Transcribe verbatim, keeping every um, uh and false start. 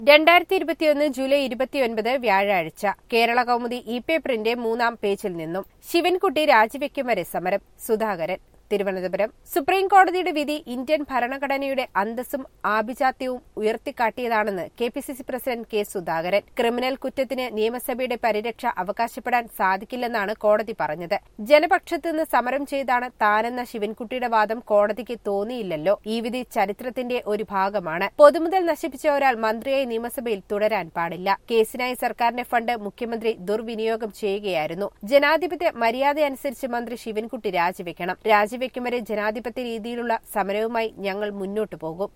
രണ്ടായിരത്തി ഇരുപത്തിയൊന്ന് ജൂലൈ ഇരുപത്തിയൊൻപത് വ്യാഴാഴ്ച കേരള കൗമുദി ഇ പേപ്പറിന്റെ മൂന്നാം പേജിൽ നിന്നും ശിവൻകുട്ടി രാജിവെക്കും വരെ സമരം സുധാകരൻ തിരുവനന്തപുരം സുപ്രീം കോടതിയുടെ വിധി ഇന്ത്യൻ ഭരണഘടനയുടെ അന്തസ്സും ആഭിജാത്യവും ഉയർത്തിക്കാട്ടിയതാണെന്ന് K P C C president K Sudhakaran. Criminal കുറ്റത്തിന് നിയമസഭയുടെ പരിരക്ഷ അവകാശപ്പെടാൻ സാധിക്കില്ലെന്നാണ് കോടതി പറഞ്ഞത്. ജനപക്ഷത്തുനിന്ന് സമരം ചെയ്താണ് താനെന്ന ശിവൻകുട്ടിയുടെ വാദം കോടതിക്ക് തോന്നിയില്ലല്ലോ. ഈ വിധി ചരിത്രത്തിന്റെ ഒരു ഭാഗമാണ്. പൊതുമുതൽ നശിപ്പിച്ച ഒരാൾ മന്ത്രിയായി നിയമസഭയിൽ തുടരാൻ പാടില്ല. കേസിനായി സർക്കാരിന്റെ ഫണ്ട് മുഖ്യമന്ത്രി ദുർവിനിയോഗം ചെയ്യുകയായിരുന്നു. ജനാധിപത്യ മര്യാദയനുസരിച്ച് മന്ത്രി ശിവൻകുട്ടി രാജിവെക്കണം. രാജി വെക്കും വരെ ജനാധിപത്യ രീതിയിലുള്ള സമരവുമായി ഞങ്ങൾ മുന്നോട്ടു പോകും.